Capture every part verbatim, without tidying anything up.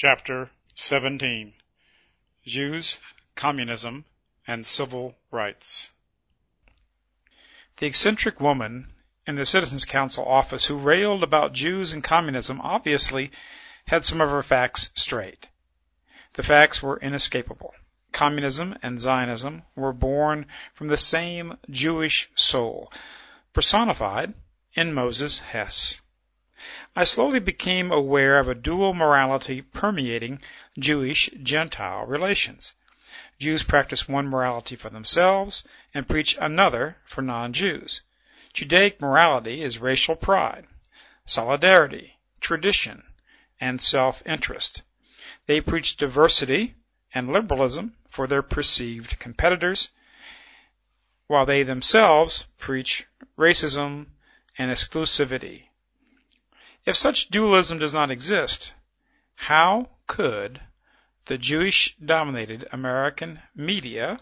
Chapter seventeen. Jews, Communism, and Civil Rights. The eccentric woman in the Citizens Council office who railed about Jews and communism obviously had some of her facts straight. The facts were inescapable. Communism and Zionism were born from the same Jewish soul, personified in Moses Hess. I slowly became aware of a dual morality permeating Jewish-Gentile relations. Jews practice one morality for themselves and preach another for non-Jews. Judaic morality is racial pride, solidarity, tradition, and self-interest. They preach diversity and liberalism for their perceived competitors, while they themselves preach racism and exclusivity. If such dualism does not exist, how could the Jewish-dominated American media,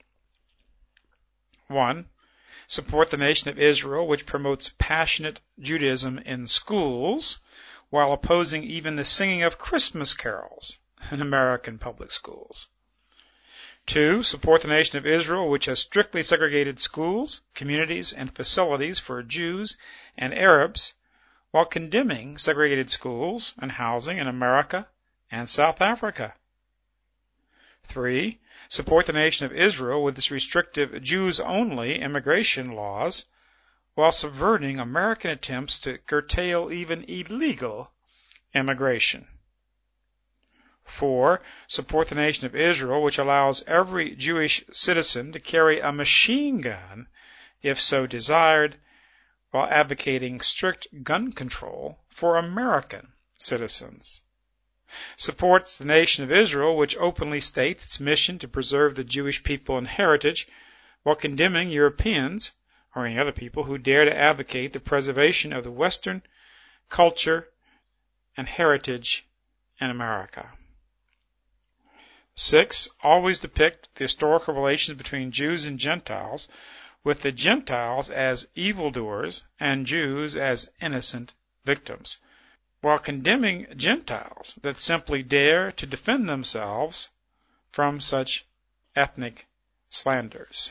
one, support the nation of Israel, which promotes passionate Judaism in schools, while opposing even the singing of Christmas carols in American public schools? Two, support the nation of Israel, which has strictly segregated schools, communities, and facilities for Jews and Arabs, while condemning segregated schools and housing in America and South Africa. Three, support the nation of Israel with its restrictive Jews-only immigration laws, while subverting American attempts to curtail even illegal immigration. Four, support the nation of Israel, which allows every Jewish citizen to carry a machine gun, if so desired, while advocating strict gun control for American citizens. Supports the nation of Israel, which openly states its mission to preserve the Jewish people and heritage, while condemning Europeans or any other people who dare to advocate the preservation of the Western culture and heritage in America. Six, always depict the historical relations between Jews and Gentiles, with the Gentiles as evildoers and Jews as innocent victims, while condemning Gentiles that simply dare to defend themselves from such ethnic slanders.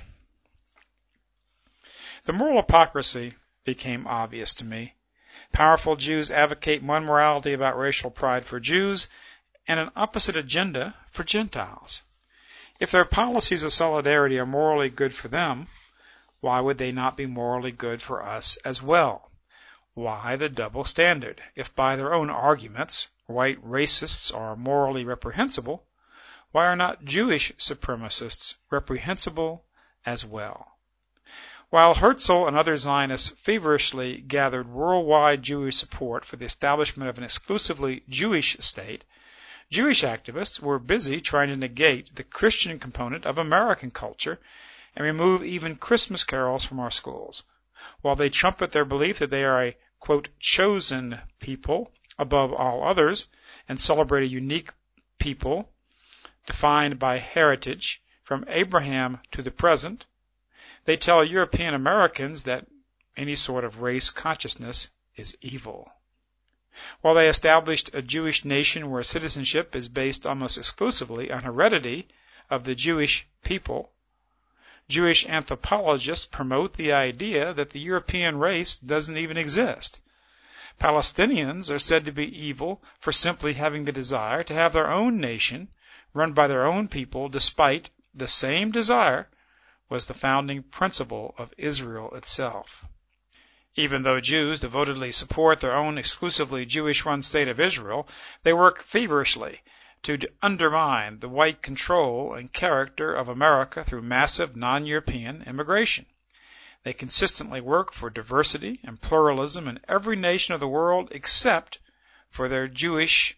The moral hypocrisy became obvious to me. Powerful Jews advocate one morality about racial pride for Jews and an opposite agenda for Gentiles. If their policies of solidarity are morally good for them, why would they not be morally good for us as well? Why the double standard? If by their own arguments white racists are morally reprehensible, why are not Jewish supremacists reprehensible as well? While Herzl and other Zionists feverishly gathered worldwide Jewish support for the establishment of an exclusively Jewish state, Jewish activists were busy trying to negate the Christian component of American culture and remove even Christmas carols from our schools, while they trumpet their belief that they are a, quote, chosen people above all others and celebrate a unique people defined by heritage from Abraham to the present. They tell European Americans that any sort of race consciousness is evil. While they established a Jewish nation where citizenship is based almost exclusively on heredity of the Jewish people, Jewish anthropologists promote the idea that the European race doesn't even exist. Palestinians are said to be evil for simply having the desire to have their own nation run by their own people, despite the same desire was the founding principle of Israel itself. Even though Jews devotedly support their own exclusively Jewish-run state of Israel, they work feverishly to undermine the white control and character of America through massive non-European immigration. They consistently work for diversity and pluralism in every nation of the world except for their Jewish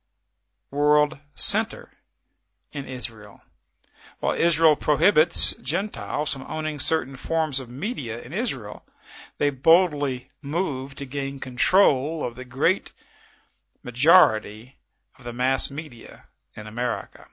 world center in Israel. While Israel prohibits Gentiles from owning certain forms of media in Israel, they boldly move to gain control of the great majority of the mass media in America.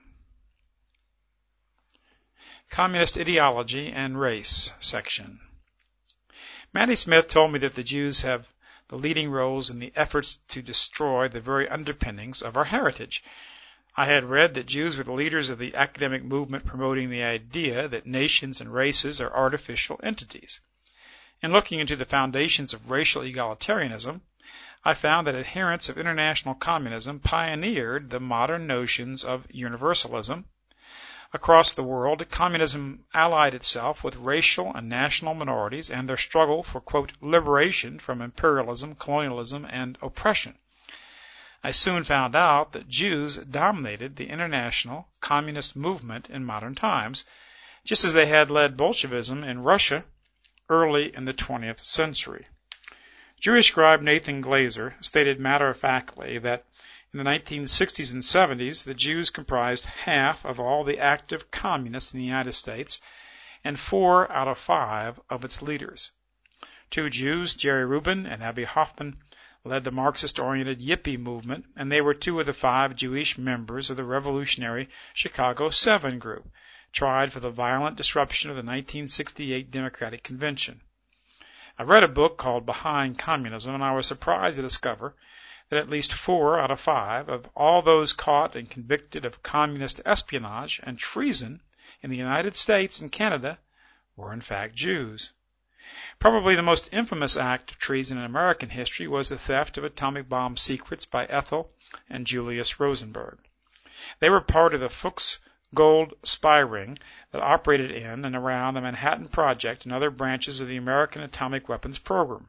Communist Ideology and Race section. Maddie Smith told me that the Jews have the leading roles in the efforts to destroy the very underpinnings of our heritage. I had read that Jews were the leaders of the academic movement promoting the idea that nations and races are artificial entities. In looking into the foundations of racial egalitarianism, I found that adherents of international communism pioneered the modern notions of universalism. Across the world, communism allied itself with racial and national minorities and their struggle for, quote, liberation from imperialism, colonialism, and oppression. I soon found out that Jews dominated the international communist movement in modern times, just as they had led Bolshevism in Russia early in the twentieth century. Jewish scribe Nathan Glazer stated matter-of-factly that in the nineteen sixties and seventies, the Jews comprised half of all the active communists in the United States and four out of five of its leaders. Two Jews, Jerry Rubin and Abbie Hoffman, led the Marxist-oriented Yippie movement, and they were two of the five Jewish members of the revolutionary Chicago Seven group, tried for the violent disruption of the nineteen sixty-eight Democratic Convention. I read a book called Behind Communism, and I was surprised to discover that at least four out of five of all those caught and convicted of communist espionage and treason in the United States and Canada were in fact Jews. Probably the most infamous act of treason in American history was the theft of atomic bomb secrets by Ethel and Julius Rosenberg. They were part of the Fuchs Gold spy ring that operated in and around the Manhattan Project and other branches of the American atomic weapons program.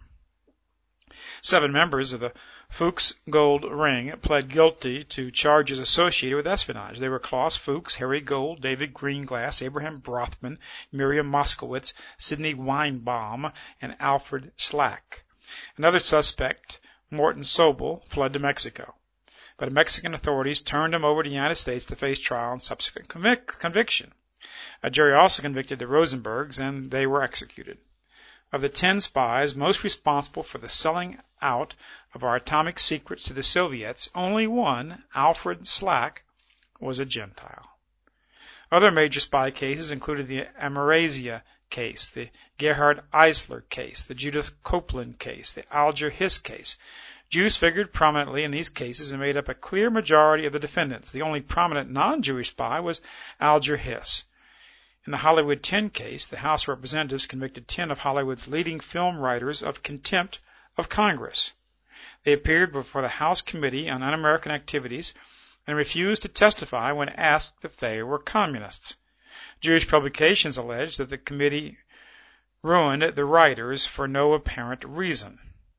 Seven members of the Fuchs Gold ring pled guilty to charges associated with espionage. They were Klaus Fuchs, Harry Gold, David Greenglass, Abraham Brothman, Miriam Moskowitz, Sidney Weinbaum, and Alfred Slack. Another suspect, Morton Sobel, fled to Mexico, but Mexican authorities turned him over to the United States to face trial and subsequent convic- conviction. A jury also convicted the Rosenbergs, and they were executed. Of the ten spies most responsible for the selling out of our atomic secrets to the Soviets, only one, Alfred Slack, was a Gentile. Other major spy cases included the Amerazia case, the Gerhard Eisler case, the Judith Copeland case, the Alger Hiss case. Jews figured prominently in these cases and made up a clear majority of the defendants. The only prominent non-Jewish spy was Alger Hiss. In the Hollywood ten case, the House of Representatives convicted ten of Hollywood's leading film writers of contempt of Congress. They appeared before the House Committee on Un-American Activities and refused to testify when asked if they were communists. Jewish publications alleged that the committee ruined the writers for no apparent reason.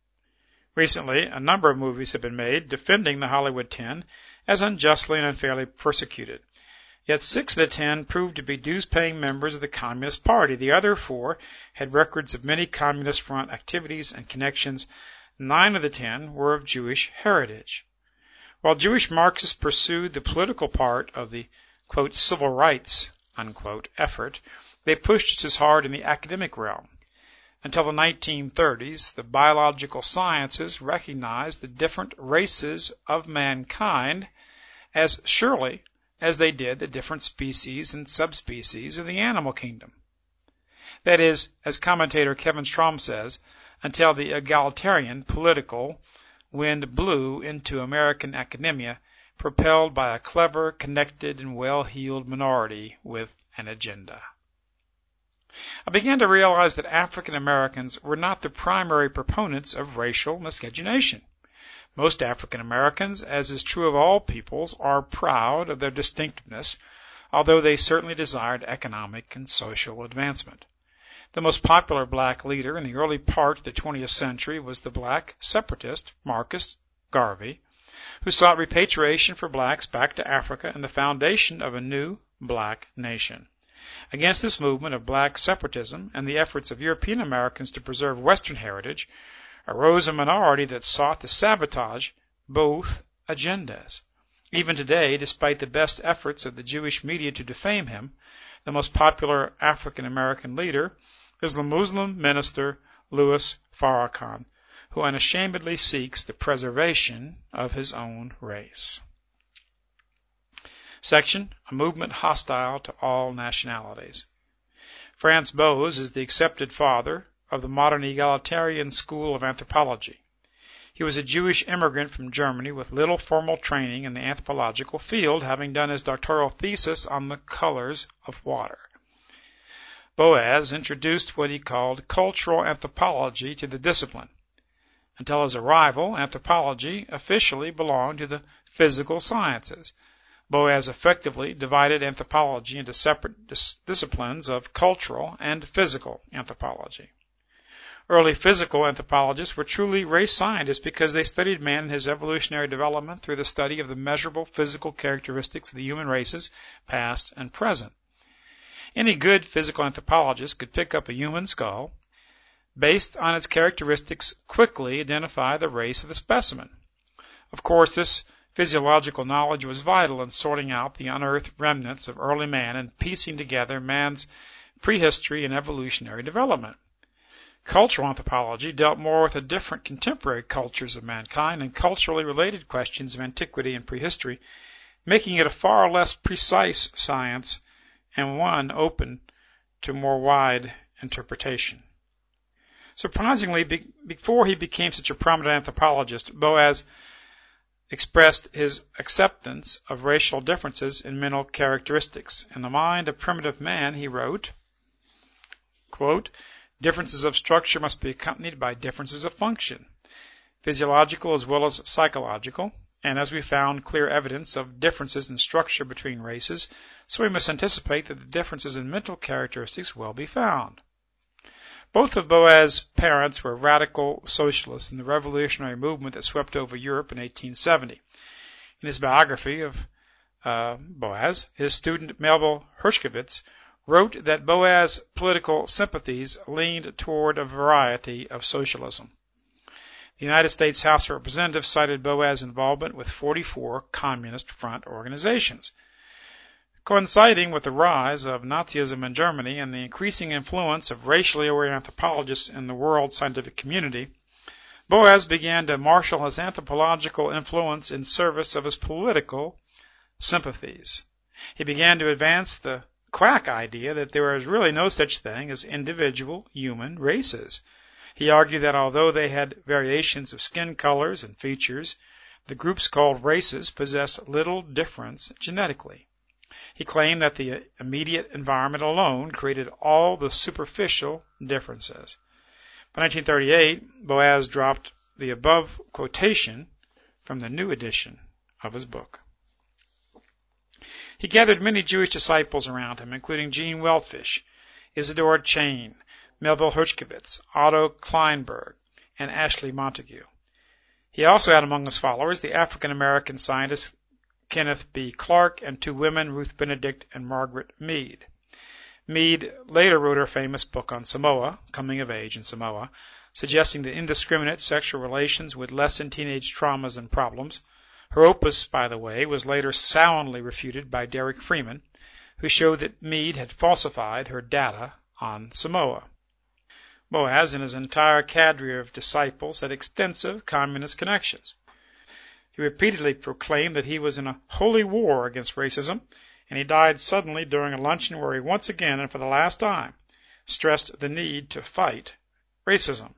Recently, a number of movies have been made defending the Hollywood ten as unjustly and unfairly persecuted. Yet six of the ten proved to be dues-paying members of the Communist Party. The other four had records of many Communist Front activities and connections. Nine of the ten were of Jewish heritage. While Jewish Marxists pursued the political part of the, quote, civil rights, unquote, effort, they pushed just as hard in the academic realm. Until the nineteen thirties, the biological sciences recognized the different races of mankind as surely as they did the different species and subspecies of the animal kingdom. That is, as commentator Kevin Strom says, until the egalitarian political wind blew into American academia, propelled by a clever, connected, and well-heeled minority with an agenda. I began to realize that African Americans were not the primary proponents of racial miscegenation. Most African Americans, as is true of all peoples, are proud of their distinctiveness, although they certainly desired economic and social advancement. The most popular black leader in the early part of the twentieth century was the black separatist Marcus Garvey, who sought repatriation for blacks back to Africa and the foundation of a new black nation. Against this movement of black separatism and the efforts of European Americans to preserve Western heritage arose a minority that sought to sabotage both agendas. Even today, despite the best efforts of the Jewish media to defame him, the most popular African American leader is the Muslim minister Louis Farrakhan, who unashamedly seeks the preservation of his own race. Section: A movement hostile to all nationalities. Franz Boas is the accepted father of the modern egalitarian school of anthropology. He was a Jewish immigrant from Germany with little formal training in the anthropological field, having done his doctoral thesis on the colors of water. Boas introduced what he called cultural anthropology to the discipline. Until his arrival, anthropology officially belonged to the physical sciences. Boas effectively divided anthropology into separate dis- disciplines of cultural and physical anthropology. Early physical anthropologists were truly race scientists because they studied man and his evolutionary development through the study of the measurable physical characteristics of the human races, past and present. Any good physical anthropologist could pick up a human skull, based on its characteristics, quickly identify the race of the specimen. Of course, this physiological knowledge was vital in sorting out the unearthed remnants of early man and piecing together man's prehistory and evolutionary development. Cultural anthropology dealt more with the different contemporary cultures of mankind and culturally related questions of antiquity and prehistory, making it a far less precise science and one open to more wide interpretation. Surprisingly, be- before he became such a prominent anthropologist, Boas expressed his acceptance of racial differences in mental characteristics. In the mind of primitive man, he wrote, quote, differences of structure must be accompanied by differences of function, physiological as well as psychological, and as we found clear evidence of differences in structure between races, so we must anticipate that the differences in mental characteristics will be found. Both of Boas' parents were radical socialists in the revolutionary movement that swept over Europe in eighteen seventy. In his biography of uh, Boas, his student Melville Hershkovitz wrote that Boas' political sympathies leaned toward a variety of socialism. The United States House of Representatives cited Boas' involvement with forty-four Communist Front organizations. Coinciding with the rise of Nazism in Germany and the increasing influence of racially aware anthropologists in the world scientific community, Boas began to marshal his anthropological influence in service of his political sympathies. He began to advance the quack idea that there was really no such thing as individual human races. He argued that although they had variations of skin colors and features, the groups called races possessed little difference genetically. He claimed that the immediate environment alone created all the superficial differences. By nineteen thirty-eight, Boas dropped the above quotation from the new edition of his book. He gathered many Jewish disciples around him, including Gene Weltfish, Isidore Chain, Melville Hershkovitz, Otto Kleinberg, and Ashley Montague. He also had among his followers the African-American scientist Kenneth B. Clark and two women, Ruth Benedict and Margaret Mead. Mead later wrote her famous book on Samoa, Coming of Age in Samoa, suggesting that indiscriminate sexual relations would lessen teenage traumas and problems. Her opus, by the way, was later soundly refuted by Derek Freeman, who showed that Mead had falsified her data on Samoa. Boas and his entire cadre of disciples had extensive communist connections. He repeatedly proclaimed that he was in a holy war against racism, and he died suddenly during a luncheon where he once again, and for the last time, stressed the need to fight racism.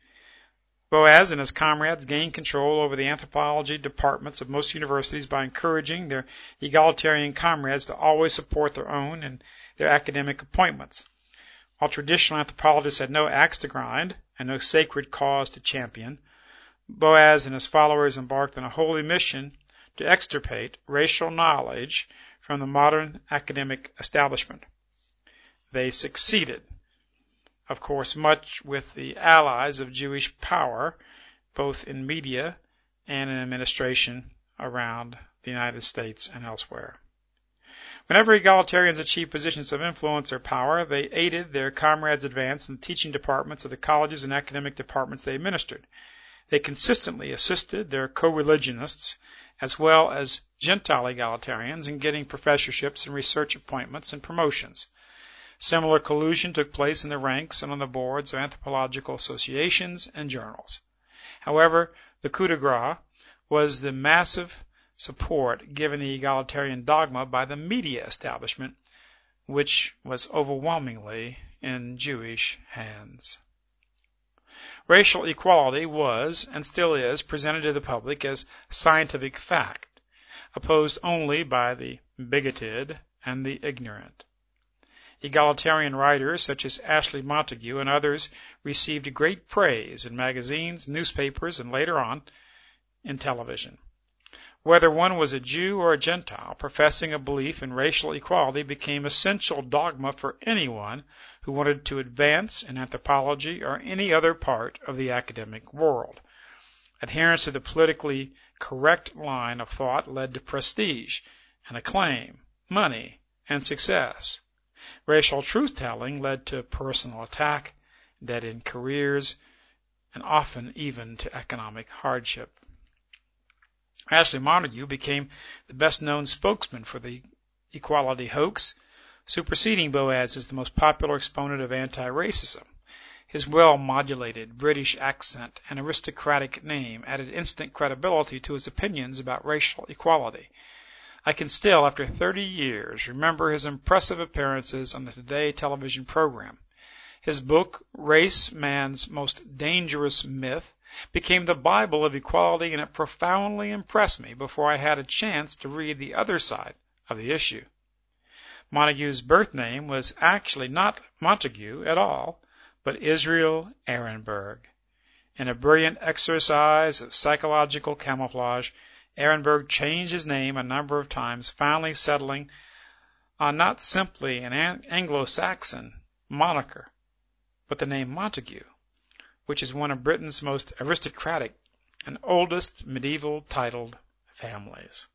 Boas and his comrades gained control over the anthropology departments of most universities by encouraging their egalitarian comrades to always support their own and their academic appointments. While traditional anthropologists had no axe to grind and no sacred cause to champion, Boas and his followers embarked on a holy mission to extirpate racial knowledge from the modern academic establishment. They succeeded, of course, much with the allies of Jewish power, both in media and in administration around the United States and elsewhere. Whenever egalitarians achieved positions of influence or power, they aided their comrades' advance in the teaching departments of the colleges and academic departments they administered. They consistently assisted their co-religionists as well as Gentile egalitarians in getting professorships and research appointments and promotions. Similar collusion took place in the ranks and on the boards of anthropological associations and journals. However, the coup de grace was the massive support given the egalitarian dogma by the media establishment, which was overwhelmingly in Jewish hands. Racial equality was, and still is, presented to the public as scientific fact, opposed only by the bigoted and the ignorant. Egalitarian writers such as Ashley Montagu and others received great praise in magazines, newspapers, and later on in television. Whether one was a Jew or a Gentile, professing a belief in racial equality became essential dogma for anyone who wanted to advance in anthropology or any other part of the academic world. Adherence to the politically correct line of thought led to prestige and acclaim, money, and success. Racial truth-telling led to personal attack, dead-end careers, and often even to economic hardship. Ashley Montagu became the best-known spokesman for the equality hoax, superseding Boaz as the most popular exponent of anti-racism. His well-modulated British accent and aristocratic name added instant credibility to his opinions about racial equality. I can still, after thirty years, remember his impressive appearances on the Today television program. His book, Race, Man's Most Dangerous Myth, became the Bible of equality, and it profoundly impressed me before I had a chance to read the other side of the issue. Montagu's birth name was actually not Montagu at all, but Israel Ehrenberg. In a brilliant exercise of psychological camouflage, Ehrenberg changed his name a number of times, finally settling on not simply an Anglo-Saxon moniker, but the name Montagu, which is one of Britain's most aristocratic and oldest medieval titled families.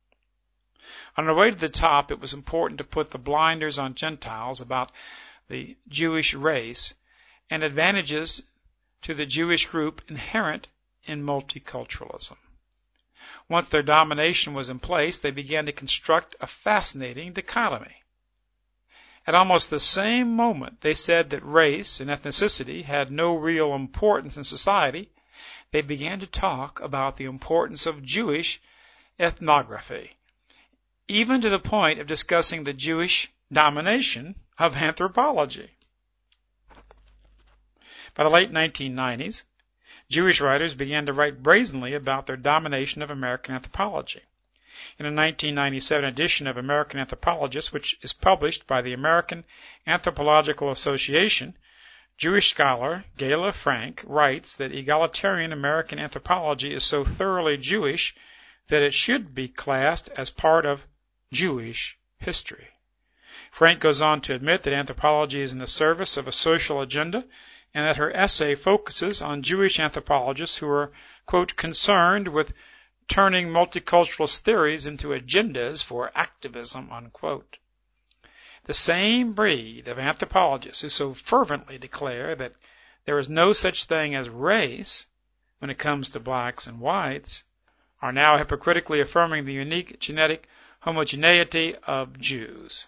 On the way to the top, it was important to put the blinders on Gentiles about the Jewish race and advantages to the Jewish group inherent in multiculturalism. Once their domination was in place, they began to construct a fascinating dichotomy. At almost the same moment they said that race and ethnicity had no real importance in society, they began to talk about the importance of Jewish ethnography, even to the point of discussing the Jewish domination of anthropology. By the late nineteen nineties, Jewish writers began to write brazenly about their domination of American anthropology. In a nineteen ninety-seven edition of American Anthropologist, which is published by the American Anthropological Association, Jewish scholar Gala Frank writes that egalitarian American anthropology is so thoroughly Jewish that it should be classed as part of Jewish history. Frank goes on to admit that anthropology is in the service of a social agenda, and that her essay focuses on Jewish anthropologists who are, quote, concerned with turning multiculturalist theories into agendas for activism, unquote. The same breed of anthropologists who so fervently declare that there is no such thing as race when it comes to blacks and whites are now hypocritically affirming the unique genetic homogeneity of Jews.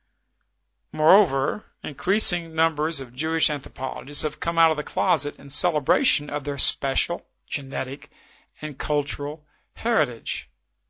Moreover, increasing numbers of Jewish anthropologists have come out of the closet in celebration of their special genetic and cultural heritage.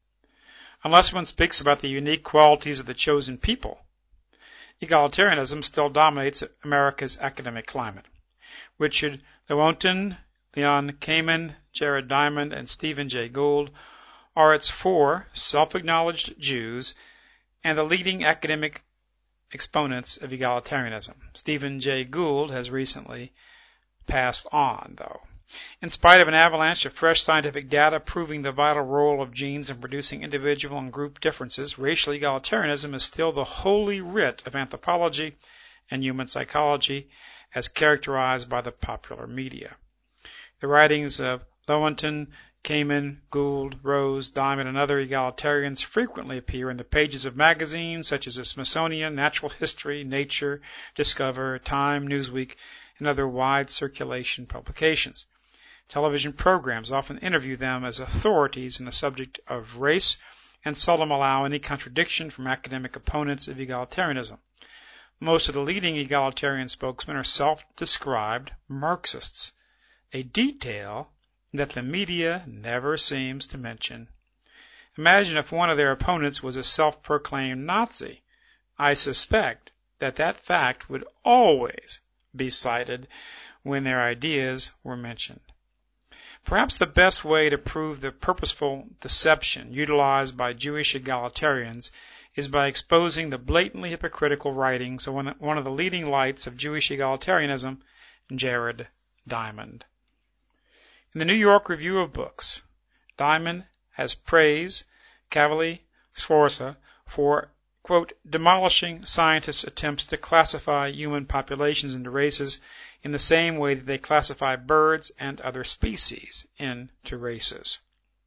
Unless one speaks about the unique qualities of the chosen people, egalitarianism still dominates America's academic climate. Richard Lewontin, Leon Kamin, Jared Diamond, and Stephen Jay Gould are its four self-acknowledged Jews and the leading academic exponents of egalitarianism. Stephen Jay Gould has recently passed on, though. In spite of an avalanche of fresh scientific data proving the vital role of genes in producing individual and group differences, racial egalitarianism is still the holy writ of anthropology and human psychology as characterized by the popular media. The writings of Lewontin, Kamin, Gould, Rose, Diamond, and other egalitarians frequently appear in the pages of magazines such as the Smithsonian, Natural History, Nature, Discover, Time, Newsweek, and other wide circulation publications. Television programs often interview them as authorities in the subject of race and seldom allow any contradiction from academic opponents of egalitarianism. Most of the leading egalitarian spokesmen are self-described Marxists, a detail that the media never seems to mention. Imagine if one of their opponents was a self-proclaimed Nazi. I suspect that that fact would always be cited when their ideas were mentioned. Perhaps the best way to prove the purposeful deception utilized by Jewish egalitarians is by exposing the blatantly hypocritical writings of one of the leading lights of Jewish egalitarianism, Jared Diamond. In the New York Review of Books, Diamond has praised Kavli Sforza for, quote, demolishing scientists' attempts to classify human populations into races in the same way that they classify birds and other species into races.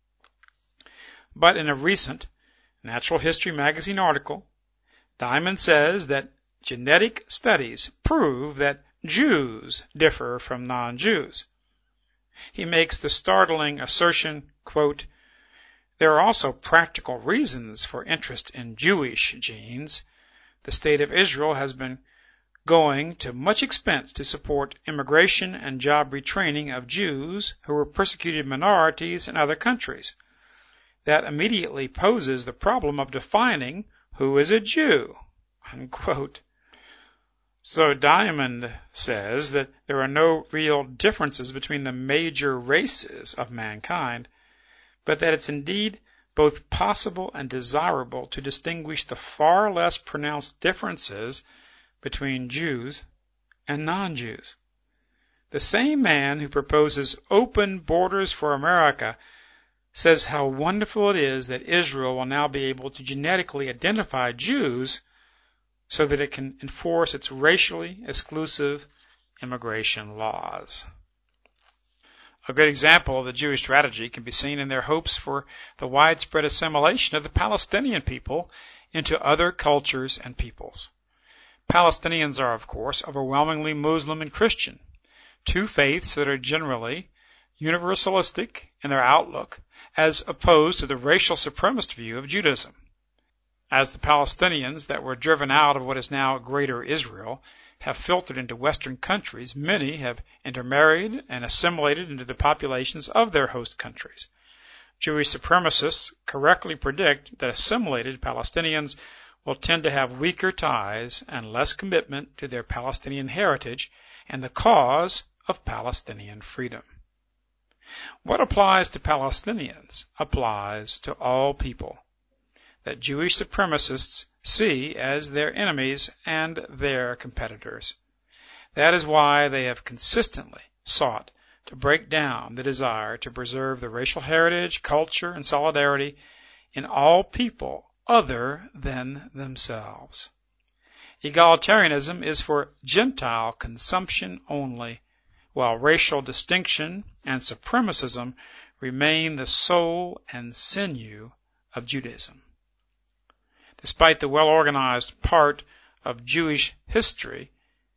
But in a recent Natural History magazine article, Diamond says that genetic studies prove that Jews differ from non-Jews. He makes the startling assertion, quote, there are also practical reasons for interest in Jewish genes. The State of Israel has been going to much expense to support immigration and job retraining of Jews who were persecuted minorities in other countries. That immediately poses the problem of defining who is a Jew, unquote. So Diamond says that there are no real differences between the major races of mankind, but that it's indeed both possible and desirable to distinguish the far less pronounced differences between Jews and non-Jews. The same man who proposes open borders for America says how wonderful it is that Israel will now be able to genetically identify Jews so that it can enforce its racially exclusive immigration laws. A great example of the Jewish strategy can be seen in their hopes for the widespread assimilation of the Palestinian people into other cultures and peoples. Palestinians are, of course, overwhelmingly Muslim and Christian, two faiths that are generally universalistic in their outlook, as opposed to the racial supremacist view of Judaism. As the Palestinians that were driven out of what is now Greater Israel have filtered into Western countries, many have intermarried and assimilated into the populations of their host countries. Jewish supremacists correctly predict that assimilated Palestinians will tend to have weaker ties and less commitment to their Palestinian heritage and the cause of Palestinian freedom. What applies to Palestinians applies to all people that Jewish supremacists see as their enemies and their competitors. That is why they have consistently sought to break down the desire to preserve the racial heritage, culture, and solidarity in all people other than themselves. Egalitarianism is for Gentile consumption only, while racial distinction and supremacism remain the soul and sinew of Judaism. Despite the well-organized part of Jewish history,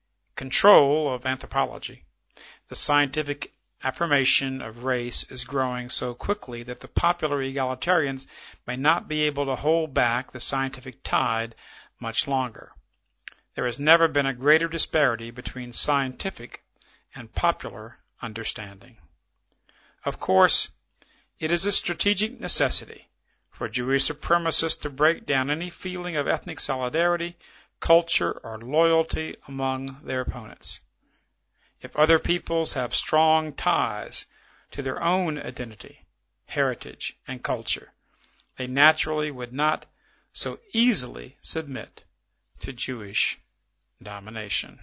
control of anthropology, the scientific affirmation of race is growing so quickly that the popular egalitarians may not be able to hold back the scientific tide much longer. There has never been a greater disparity between scientific and popular understanding. Of course, it is a strategic necessity for Jewish supremacists to break down any feeling of ethnic solidarity, culture, or loyalty among their opponents. If other peoples have strong ties to their own identity, heritage, and culture, they naturally would not so easily submit to Jewish domination.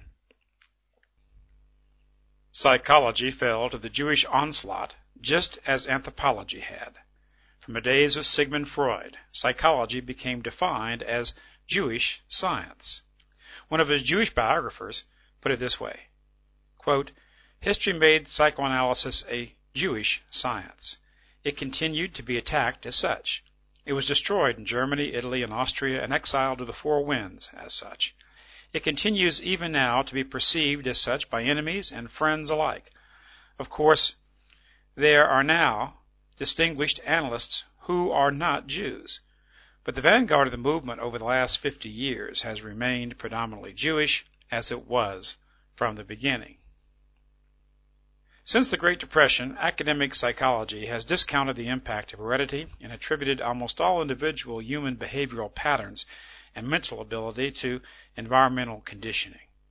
Psychology fell to the Jewish onslaught just as anthropology had. From the days of Sigmund Freud, psychology became defined as Jewish science. One of his Jewish biographers put it this way, quote, history made psychoanalysis a Jewish science. It continued to be attacked as such. It was destroyed in Germany, Italy, and Austria and exiled to the four winds as such. It continues even now to be perceived as such by enemies and friends alike. Of course, there are now distinguished analysts who are not Jews, but the vanguard of the movement over the last fifty years has remained predominantly Jewish, as it was from the beginning. Since the Great Depression, academic psychology has discounted the impact of heredity and attributed almost all individual human behavioral patterns and mental ability to environmental conditioning.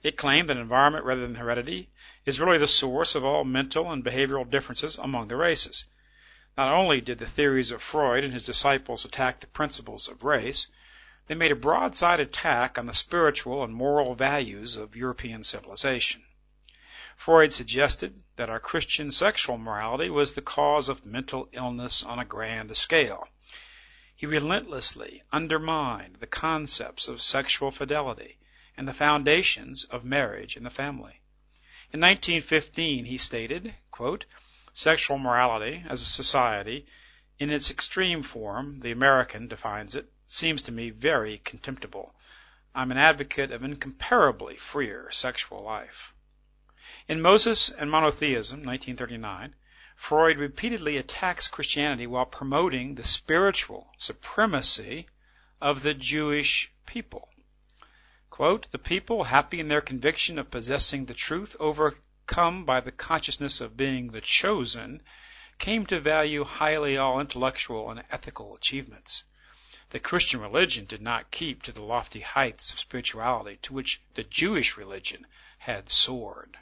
It claimed that environment rather than heredity is really the source of all mental and behavioral differences among the races. Not only did the theories of Freud and his disciples attack the principles of race, they made a broadside attack on the spiritual and moral values of European civilization. Freud suggested that our Christian sexual morality was the cause of mental illness on a grand scale. He relentlessly undermined the concepts of sexual fidelity and the foundations of marriage and the family. In nineteen fifteen, he stated, quote, "Sexual morality as a society, in its extreme form, the American defines it, seems to me very contemptible. I'm an advocate of incomparably freer sexual life." In Moses and Monotheism, nineteen thirty-nine, Freud repeatedly attacks Christianity while promoting the spiritual supremacy of the Jewish people. Quote, "The people, happy in their conviction of possessing the truth, overcome by the consciousness of being the chosen, came to value highly all intellectual and ethical achievements. The Christian religion did not keep to the lofty heights of spirituality to which the Jewish religion had soared."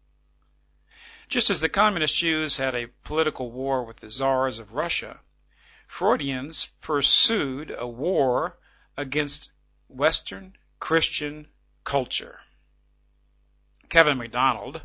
Just as the communist Jews had a political war with the czars of Russia, Freudians pursued a war against Western Christian culture. Kevin MacDonald,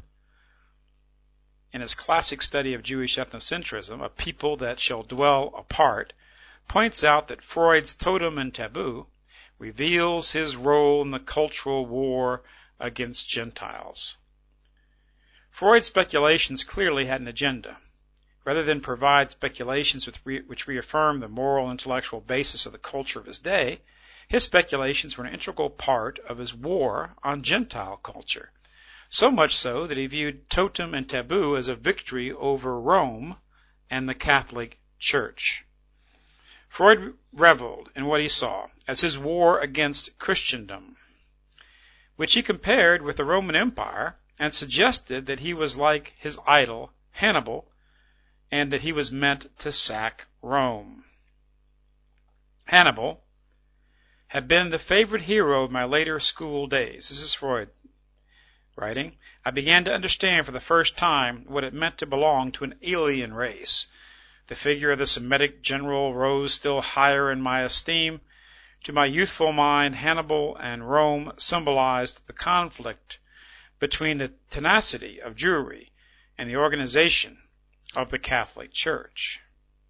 in his classic study of Jewish ethnocentrism, A People That Shall Dwell Apart, points out that Freud's totem and taboo reveals his role in the cultural war against Gentiles. Freud's speculations clearly had an agenda. Rather than provide speculations which, re- which reaffirm the moral and intellectual basis of the culture of his day, his speculations were an integral part of his war on Gentile culture, so much so that he viewed totem and taboo as a victory over Rome and the Catholic Church. Freud reveled in what he saw as his war against Christendom, which he compared with the Roman Empire and suggested that he was like his idol, Hannibal, and that he was meant to sack Rome. Hannibal had been the favorite hero of my later school days. This is Freud writing. I began to understand for the first time what it meant to belong to an alien race. The figure of the Semitic general rose still higher in my esteem. To my youthful mind, Hannibal and Rome symbolized the conflict between the tenacity of Jewry and the organization of the Catholic Church.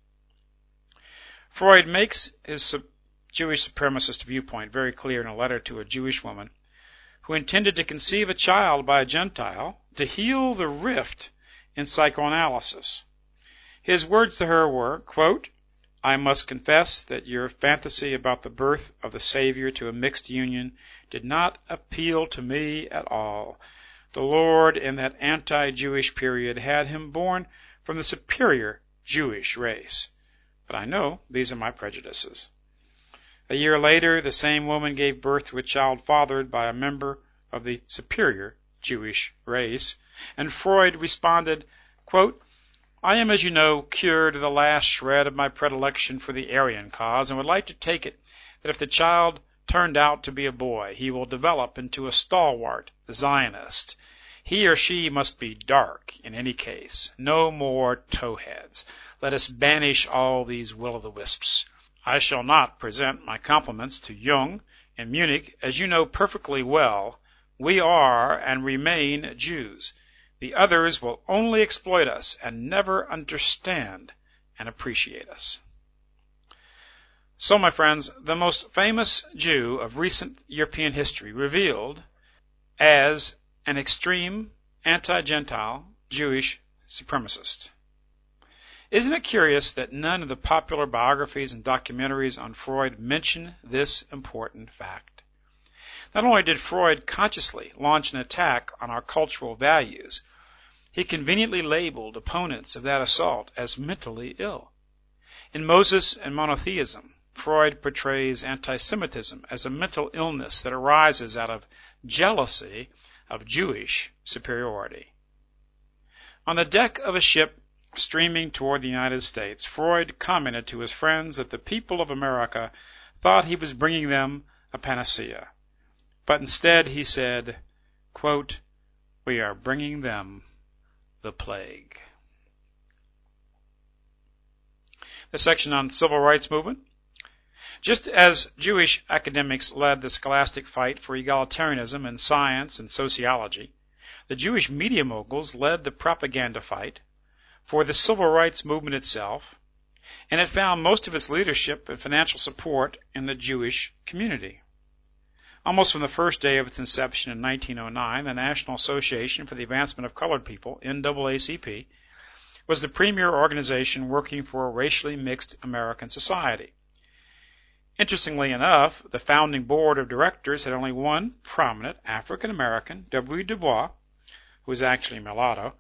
Freud makes his Jewish supremacist viewpoint very clear in a letter to a Jewish woman who intended to conceive a child by a Gentile to heal the rift in psychoanalysis. His words to her were, quote, "I must confess that your fantasy about the birth of the Savior to a mixed union did not appeal to me at all. The Lord in that anti-Jewish period had him born from the superior Jewish race. But I know these are my prejudices." A year later, the same woman gave birth to a child fathered by a member of the superior Jewish race, and Freud responded, quote, "I am, as you know, cured of the last shred of my predilection for the Aryan cause, and would like to take it that if the child turned out to be a boy, he will develop into a stalwart Zionist. He or she must be dark in any case. No more towheads. Let us banish all these will-o'-the-wisps. I shall not present my compliments to Jung in Munich. As you know perfectly well, we are and remain Jews. The others will only exploit us and never understand and appreciate us." So, my friends, the most famous Jew of recent European history revealed as an extreme anti-Gentile Jewish supremacist. Isn't it curious that none of the popular biographies and documentaries on Freud mention this important fact? Not only did Freud consciously launch an attack on our cultural values, he conveniently labeled opponents of that assault as mentally ill. In Moses and Monotheism, Freud portrays anti-Semitism as a mental illness that arises out of jealousy of Jewish superiority. On the deck of a ship streaming toward the United States, Freud commented to his friends that the people of America thought he was bringing them a panacea. But instead he said, quote, "We are bringing them the plague." The section on the Civil Rights Movement. Just as Jewish academics led the scholastic fight for egalitarianism in science and sociology, the Jewish media moguls led the propaganda fight for the civil rights movement itself, and it found most of its leadership and financial support in the Jewish community. Almost from the first day of its inception in nineteen oh nine, the National Association for the Advancement of Colored People, N double A C P, was the premier organization working for a racially mixed American society. Interestingly enough, the founding board of directors had only one prominent African American, W. Du Bois, who was actually mulatto,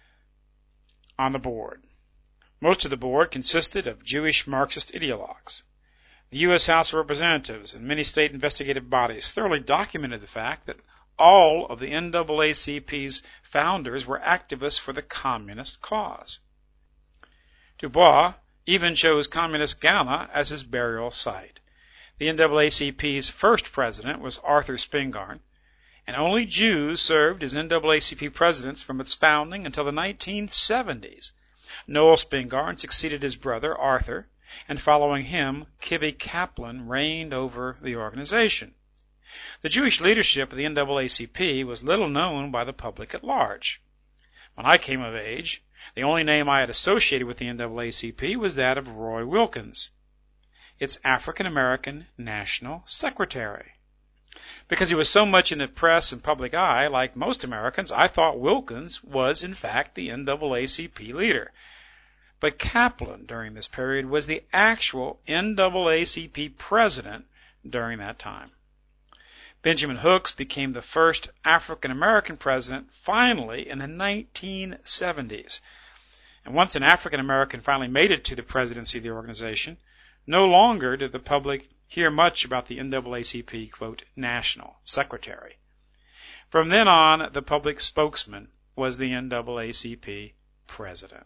on the board. Most of the board consisted of Jewish Marxist ideologues. The U S House of Representatives and many state investigative bodies thoroughly documented the fact that all of the N double A C P's founders were activists for the communist cause. Du Bois even chose communist Ghana as his burial site. The N double A C P's first president was Arthur Spingarn, and only Jews served as N double A C P presidents from its founding until the nineteen seventies. Noel Spingarn succeeded his brother, Arthur, and following him, Kivy Kaplan reigned over the organization. The Jewish leadership of the N double A C P was little known by the public at large. When I came of age, the only name I had associated with the N double A C P was that of Roy Wilkins, its African American National Secretary. Because he was so much in the press and public eye, like most Americans, I thought Wilkins was, in fact, the N double A C P leader. But Kaplan, during this period, was the actual N double A C P president during that time. Benjamin Hooks became the first African American president finally in the nineteen seventies. And once an African American finally made it to the presidency of the organization, no longer did the public hear much about the N double A C P, quote, national secretary. From then on, the public spokesman was the N double A C P president.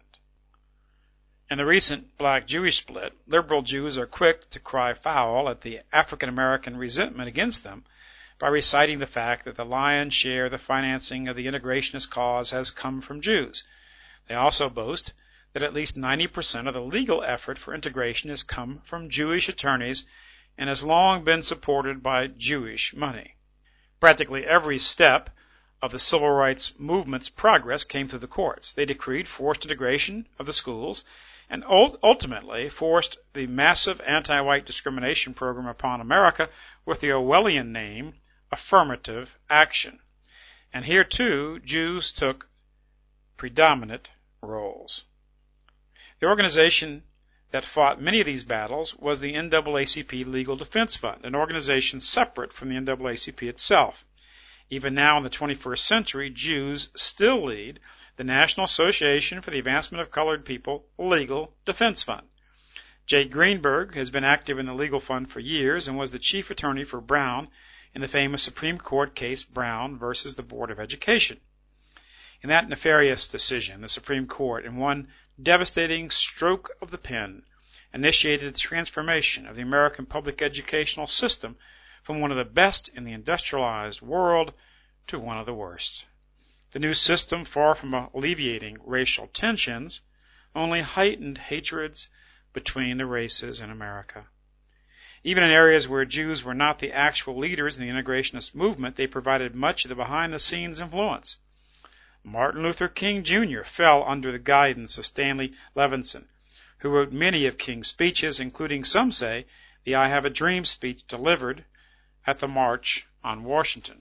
In the recent black-Jewish split, liberal Jews are quick to cry foul at the African American resentment against them by reciting the fact that the lion's share of the financing of the integrationist cause has come from Jews. They also boast that at least ninety percent of the legal effort for integration has come from Jewish attorneys and has long been supported by Jewish money. Practically every step of the civil rights movement's progress came through the courts. They decreed forced integration of the schools and ultimately forced the massive anti-white discrimination program upon America with the Orwellian name affirmative action. And here, too, Jews took predominant roles. The organization that fought many of these battles was the N double A C P Legal Defense Fund, an organization separate from the N double A C P itself. Even now in the twenty-first century, Jews still lead the National Association for the Advancement of Colored People Legal Defense Fund. Jay Greenberg has been active in the legal fund for years and was the chief attorney for Brown in the famous Supreme Court case Brown versus the Board of Education. In that nefarious decision, the Supreme Court, in one devastating stroke of the pen, initiated the transformation of the American public educational system from one of the best in the industrialized world to one of the worst. The new system, far from alleviating racial tensions, only heightened hatreds between the races in America. Even in areas where Jews were not the actual leaders in the integrationist movement, they provided much of the behind-the-scenes influence. Martin Luther King Junior fell under the guidance of Stanley Levinson, who wrote many of King's speeches, including, some say, the I Have a Dream speech delivered at the March on Washington.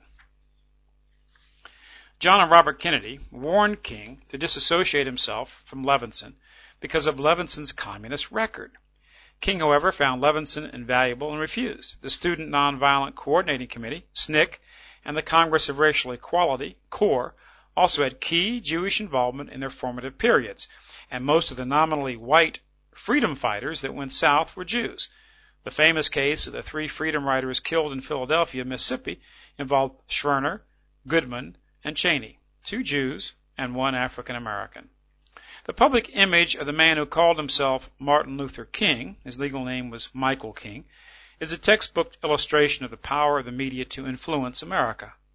John and Robert Kennedy warned King to disassociate himself from Levinson because of Levinson's communist record. King, however, found Levinson invaluable and refused. The Student Nonviolent Coordinating Committee, S N C C, and the Congress of Racial Equality, CORE, also had key Jewish involvement in their formative periods, and most of the nominally white freedom fighters that went south were Jews. The famous case of the three freedom riders killed in Philadelphia, Mississippi, involved Schwerner, Goodman, and Cheney, two Jews and one African American. The public image of the man who called himself Martin Luther King, his legal name was Michael King, is a textbook illustration of the power of the media to influence America.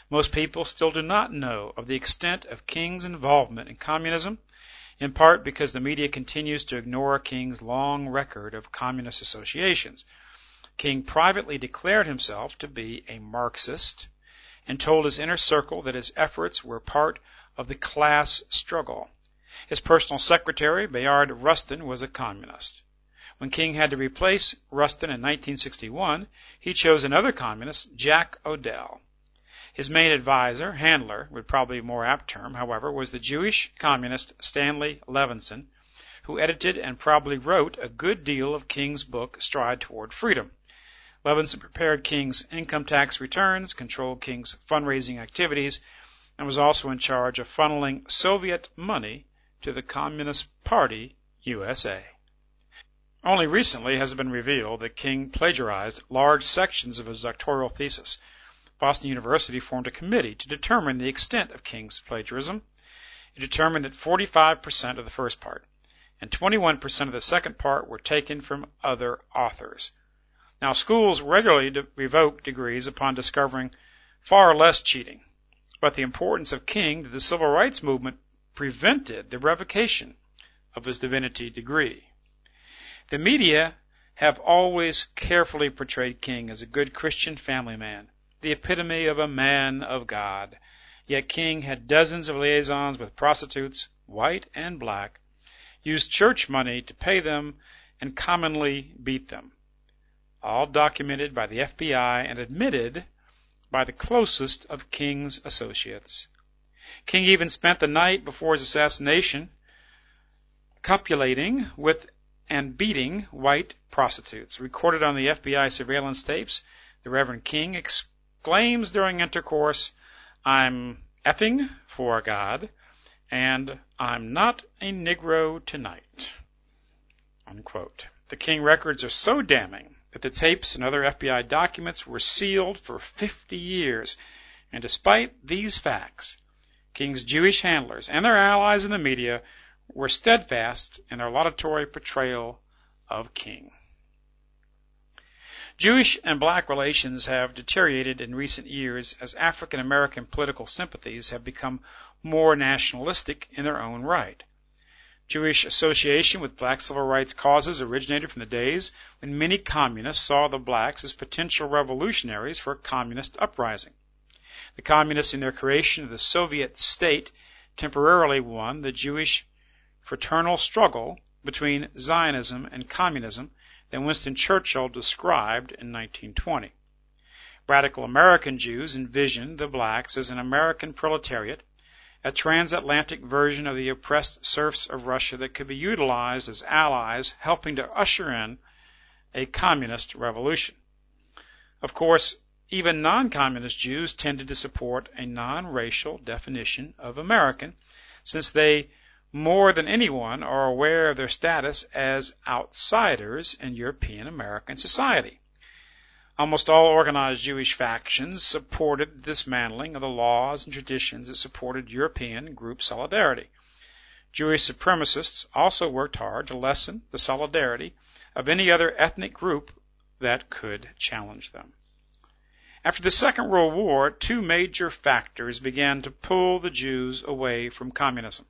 Most people still do not know of the extent of King's involvement in communism, in part because the media continues to ignore King's long record of communist associations. King privately declared himself to be a Marxist and told his inner circle that his efforts were part of the class struggle. His personal secretary, Bayard Rustin, was a communist. When King had to replace Rustin in nineteen sixty-one, he chose another communist, Jack Odell. His main advisor, handler, would probably be a more apt term, however, was the Jewish communist Stanley Levinson, who edited and probably wrote a good deal of King's book, Stride Toward Freedom. Levinson prepared King's income tax returns, controlled King's fundraising activities, and was also in charge of funneling Soviet money to the Communist Party, U S A. Only recently has it been revealed that King plagiarized large sections of his doctoral thesis. Boston University formed a committee to determine the extent of King's plagiarism. It determined that forty-five percent of the first part and twenty-one percent of the second part were taken from other authors. Now, schools regularly de- revoke degrees upon discovering far less cheating, but the importance of King to the civil rights movement prevented the revocation of his divinity degree. The media have always carefully portrayed King as a good Christian family man, the epitome of a man of God. Yet King had dozens of liaisons with prostitutes, white and black, used church money to pay them, and commonly beat them. All documented by the F B I and admitted by the closest of King's associates. King even spent the night before his assassination copulating with and beating white prostitutes. Recorded on the F B I surveillance tapes, the Reverend King exclaims during intercourse, "I'm effing for God, and I'm not a Negro tonight." Unquote. The King records are so damning that the tapes and other F B I documents were sealed for fifty years, and despite these facts, King's Jewish handlers and their allies in the media were steadfast in their laudatory portrayal of King. Jewish and black relations have deteriorated in recent years as African American political sympathies have become more nationalistic in their own right. Jewish association with black civil rights causes originated from the days when many communists saw the blacks as potential revolutionaries for a communist uprising. The communists, in their creation of the Soviet state, temporarily won the Jewish fraternal struggle between Zionism and communism that Winston Churchill described in nineteen twenty. Radical American Jews envisioned the blacks as an American proletariat, a transatlantic version of the oppressed serfs of Russia that could be utilized as allies helping to usher in a communist revolution. Of course, even non-communist Jews tended to support a non-racial definition of American, since they, more than anyone, are aware of their status as outsiders in European American society. Almost all organized Jewish factions supported the dismantling of the laws and traditions that supported European group solidarity. Jewish supremacists also worked hard to lessen the solidarity of any other ethnic group that could challenge them. After the Second World War, two major factors began to pull the Jews away from communism: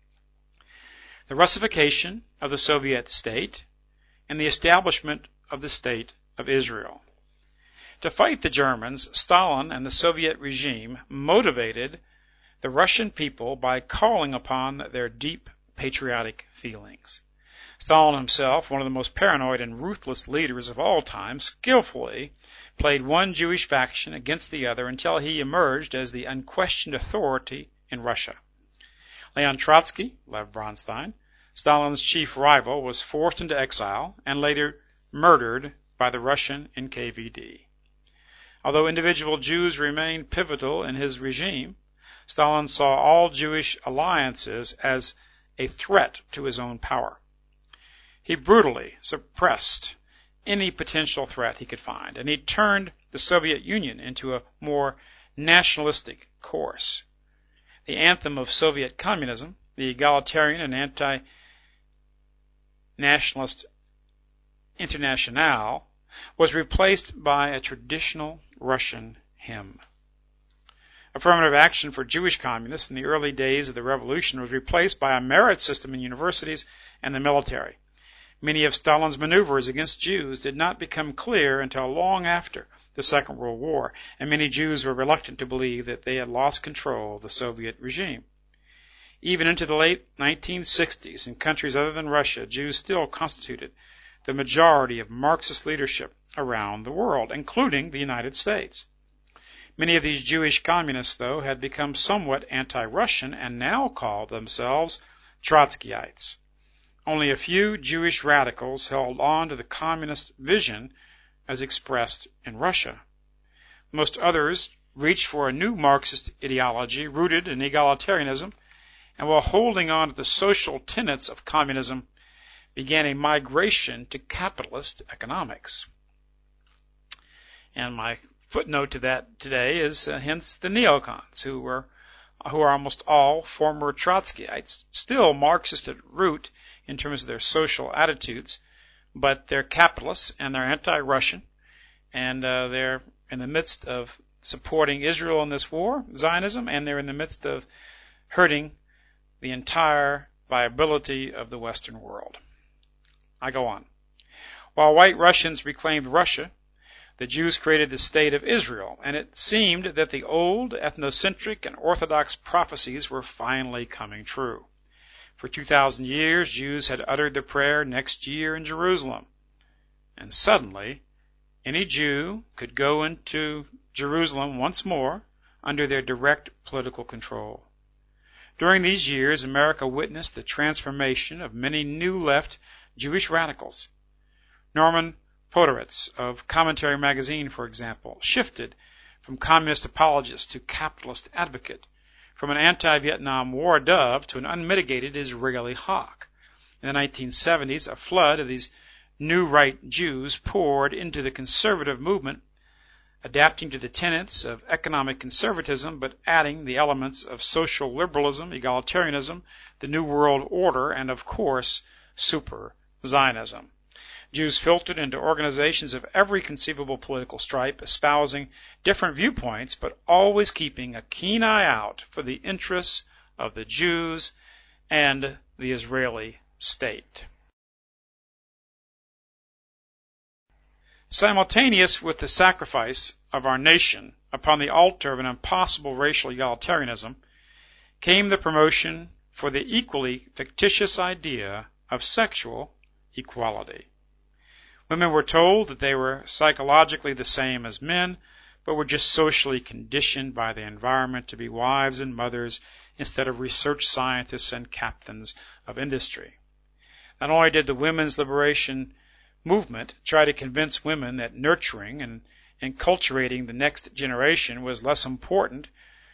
the Russification of the Soviet state and the establishment of the State of Israel. To fight the Germans, Stalin and the Soviet regime motivated the Russian people by calling upon their deep patriotic feelings. Stalin himself, one of the most paranoid and ruthless leaders of all time, skillfully played one Jewish faction against the other until he emerged as the unquestioned authority in Russia. Leon Trotsky, Lev Bronstein, Stalin's chief rival, was forced into exile and later murdered by the Russian N K V D. Although individual Jews remained pivotal in his regime, Stalin saw all Jewish alliances as a threat to his own power. He brutally suppressed any potential threat he could find, and he turned the Soviet Union into a more nationalistic course. The anthem of Soviet communism, the egalitarian and anti-nationalist Internationale, was replaced by a traditional Russian hymn. Affirmative action for Jewish communists in the early days of the revolution was replaced by a merit system in universities and the military. Many of Stalin's maneuvers against Jews did not become clear until long after the Second World War, and many Jews were reluctant to believe that they had lost control of the Soviet regime. Even into the late nineteen sixties, in countries other than Russia, Jews still constituted the majority of Marxist leadership around the world, including the United States. Many of these Jewish communists, though, had become somewhat anti-Russian and now called themselves Trotskyites. Only a few Jewish radicals held on to the communist vision as expressed in Russia. Most others reached for a new Marxist ideology rooted in egalitarianism, and while holding on to the social tenets of communism, began a migration to capitalist economics. And my footnote to that today is uh, hence the neocons, who were who are almost all former Trotskyites, still Marxist at root in terms of their social attitudes, but they're capitalists and they're anti-Russian, and uh, they're in the midst of supporting Israel in this war, Zionism, and they're in the midst of hurting the entire viability of the Western world. I go on. While white Russians reclaimed Russia, the Jews created the state of Israel, and it seemed that the old ethnocentric and orthodox prophecies were finally coming true. For two thousand years, Jews had uttered the prayer, "Next year in Jerusalem." And suddenly, any Jew could go into Jerusalem once more under their direct political control. During these years, America witnessed the transformation of many new left Jewish radicals. Norman Podhoretz of Commentary magazine, for example, shifted from communist apologist to capitalist advocate, from an anti-Vietnam War dove to an unmitigated Israeli hawk. In the nineteen seventies, a flood of these new right Jews poured into the conservative movement, adapting to the tenets of economic conservatism, but adding the elements of social liberalism, egalitarianism, the New World Order, and, of course, super Zionism. Jews filtered into organizations of every conceivable political stripe, espousing different viewpoints, but always keeping a keen eye out for the interests of the Jews and the Israeli state. Simultaneous with the sacrifice of our nation upon the altar of an impossible racial egalitarianism came the promotion for the equally fictitious idea of sexual equality. Women were told that they were psychologically the same as men, but were just socially conditioned by the environment to be wives and mothers instead of research scientists and captains of industry. Not only did the women's liberation movement try to convince women that nurturing and enculturating the next generation was less important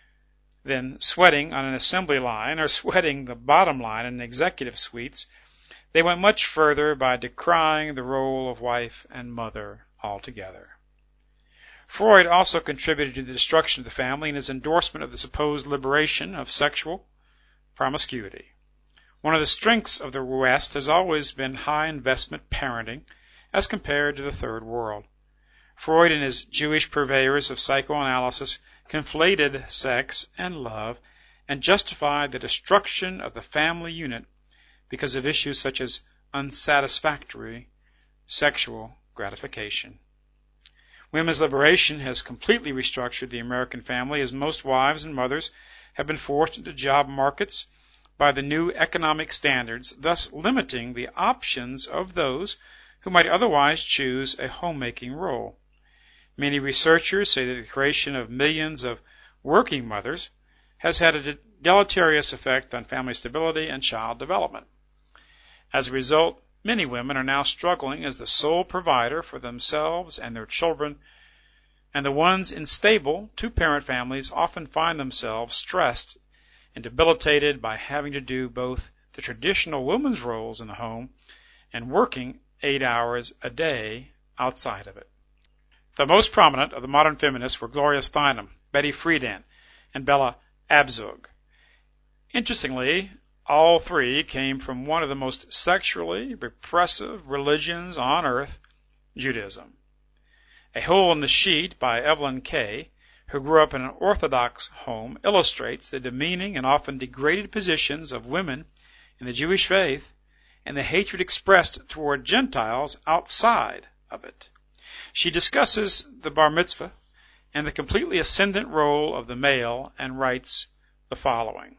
than sweating on an assembly line or sweating the bottom line in executive suites, they went much further by decrying the role of wife and mother altogether. Freud also contributed to the destruction of the family in his endorsement of the supposed liberation of sexual promiscuity. One of the strengths of the West has always been high investment parenting as compared to the Third World. Freud and his Jewish purveyors of psychoanalysis conflated sex and love and justified the destruction of the family unit because of issues such as unsatisfactory sexual gratification. Women's liberation has completely restructured the American family, as most wives and mothers have been forced into job markets by the new economic standards, thus limiting the options of those who might otherwise choose a homemaking role. Many researchers say that the creation of millions of working mothers has had a deleterious effect on family stability and child development. As a result, many women are now struggling as the sole provider for themselves and their children, and the ones in stable two-parent families often find themselves stressed and debilitated by having to do both the traditional women's roles in the home and working eight hours a day outside of it. The most prominent of the modern feminists were Gloria Steinem, Betty Friedan, and Bella Abzug. Interestingly, all three came from one of the most sexually repressive religions on earth, Judaism. A Hole in the Sheet by Evelyn Kay who grew up in an Orthodox home illustrates the demeaning and often degraded positions of women in the Jewish faith and the hatred expressed toward Gentiles outside of it. She discusses the bar mitzvah and the completely ascendant role of the male and writes the following.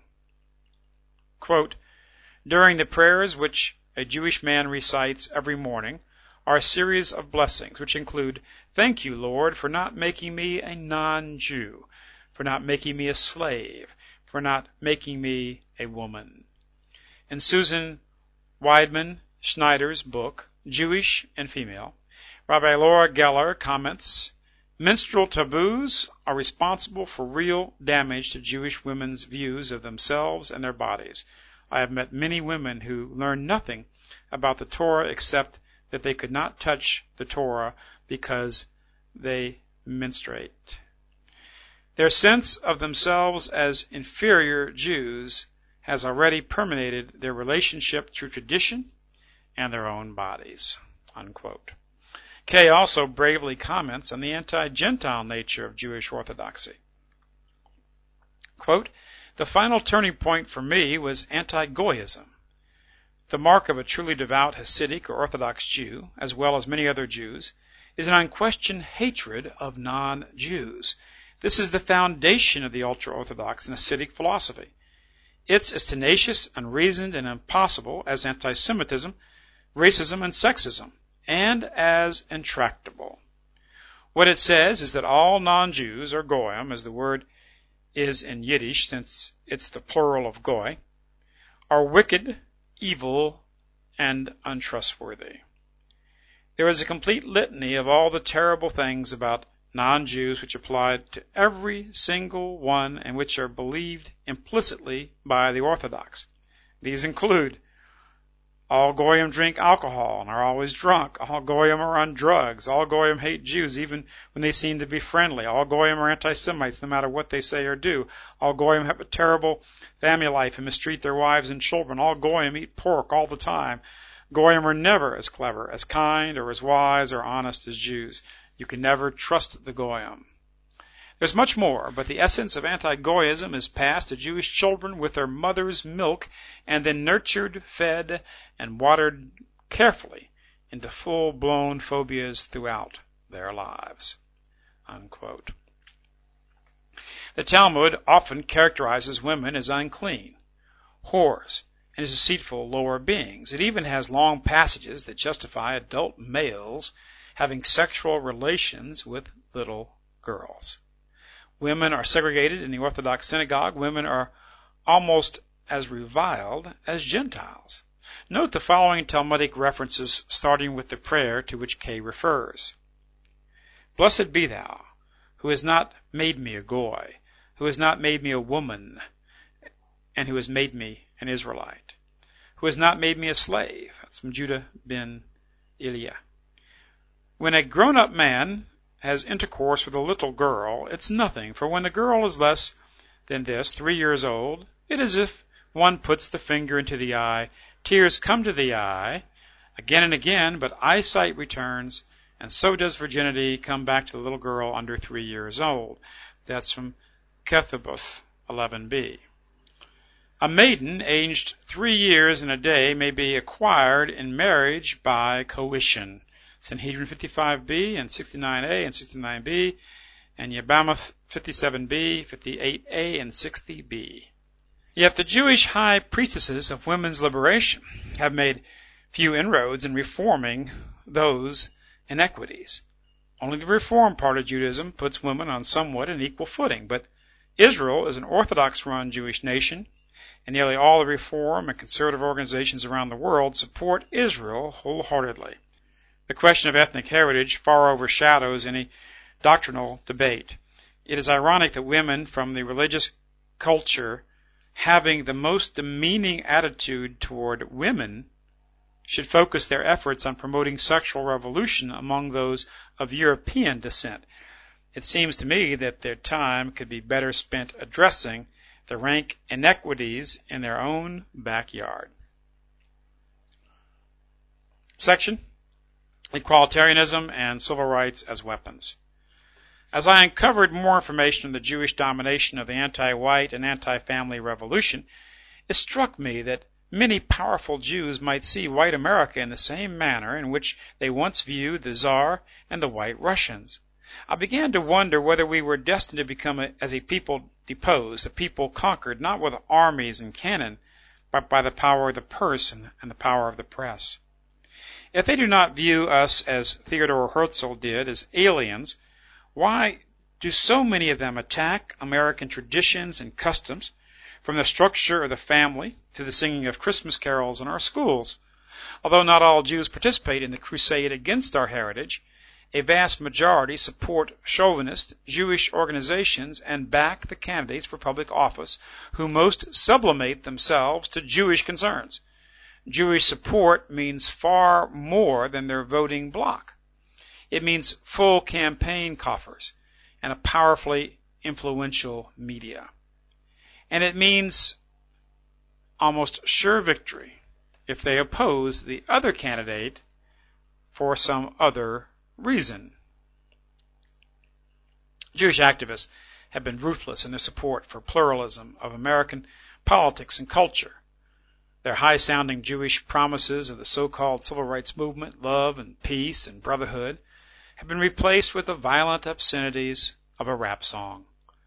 Quote, during the prayers which a Jewish man recites every morning are a series of blessings which include, thank you, Lord, for not making me a non-Jew, for not making me a slave, for not making me a woman. In Susan Weidman Schneider's book, Jewish and Female, Rabbi Laura Geller comments, menstrual taboos are responsible for real damage to Jewish women's views of themselves and their bodies. I have met many women who learned nothing about the Torah except that they could not touch the Torah because they menstruate. Their sense of themselves as inferior Jews has already permeated their relationship through tradition and their own bodies. Unquote. Kay also bravely comments on the anti-Gentile nature of Jewish orthodoxy. Quote, the final turning point for me was anti-Goyism. The mark of a truly devout Hasidic or Orthodox Jew, as well as many other Jews, is an unquestioned hatred of non-Jews. This is the foundation of the ultra-Orthodox and Hasidic philosophy. It's as tenacious, unreasoned, and impossible as anti-Semitism, racism, and sexism, and as intractable. What it says is that all non-Jews, or Goyim, as the word is in Yiddish since it's the plural of Goy, are wicked, evil, and untrustworthy. There is a complete litany of all the terrible things about non-Jews which apply to every single one and which are believed implicitly by the Orthodox. These include all Goyim drink alcohol and are always drunk. All Goyim are on drugs. All Goyim hate Jews even when they seem to be friendly. All Goyim are anti-Semites no matter what they say or do. All Goyim have a terrible family life and mistreat their wives and children. All Goyim eat pork all the time. Goyim are never as clever, as kind, or as wise or honest as Jews. You can never trust the Goyim. There's much more, but the essence of anti-Goyism is passed to Jewish children with their mother's milk and then nurtured, fed, and watered carefully into full-blown phobias throughout their lives. Unquote. The Talmud often characterizes women as unclean, whores, and as deceitful lower beings. It even has long passages that justify adult males having sexual relations with little girls. Women are segregated in the Orthodox synagogue. Women are almost as reviled as Gentiles. Note the following Talmudic references starting with the prayer to which Kay refers. Blessed be thou, who has not made me a goy, who has not made me a woman, and who has made me an Israelite, who has not made me a slave. That's from Judah ben Eliah. When a grown-up man has intercourse with a little girl, it's nothing, for when the girl is less than this, three years old, it is as if one puts the finger into the eye, tears come to the eye, again and again, but eyesight returns, and so does virginity come back to the little girl under three years old. That's from Kethuboth eleven b. A maiden aged three years and a day may be acquired in marriage by coition. Sanhedrin fifty-five b and sixty-nine a and sixty-nine b, and Yebamah fifty-seven b, fifty-eight a, and sixty b. Yet the Jewish high priestesses of women's liberation have made few inroads in reforming those inequities. Only the Reform part of Judaism puts women on somewhat an equal footing, but Israel is an Orthodox-run Jewish nation, and nearly all the Reform and conservative organizations around the world support Israel wholeheartedly. The question of ethnic heritage far overshadows any doctrinal debate. It is ironic that women from the religious culture having the most demeaning attitude toward women should focus their efforts on promoting sexual revolution among those of European descent. It seems to me that their time could be better spent addressing the rank inequities in their own backyard. Section: Equalitarianism and Civil Rights as Weapons. As I uncovered more information on the Jewish domination of the anti-white and anti-family revolution, it struck me that many powerful Jews might see white America in the same manner in which they once viewed the Tsar and the White Russians. I began to wonder whether we were destined to become, a, as a people deposed, a people conquered not with armies and cannon, but by the power of the purse and, and the power of the press. If they do not view us, as Theodor Herzl did, as aliens, why do so many of them attack American traditions and customs, from the structure of the family to the singing of Christmas carols in our schools? Although not all Jews participate in the crusade against our heritage, a vast majority support chauvinist Jewish organizations and back the candidates for public office who most sublimate themselves to Jewish concerns. Jewish support means far more than their voting bloc. It means full campaign coffers and a powerfully influential media. And it means almost sure victory if they oppose the other candidate for some other reason. Jewish activists have been ruthless in their support for pluralism of American politics and culture. Their high-sounding Jewish promises of the so-called civil rights movement, love and peace and brotherhood, have been replaced with the violent obscenities of a rap song.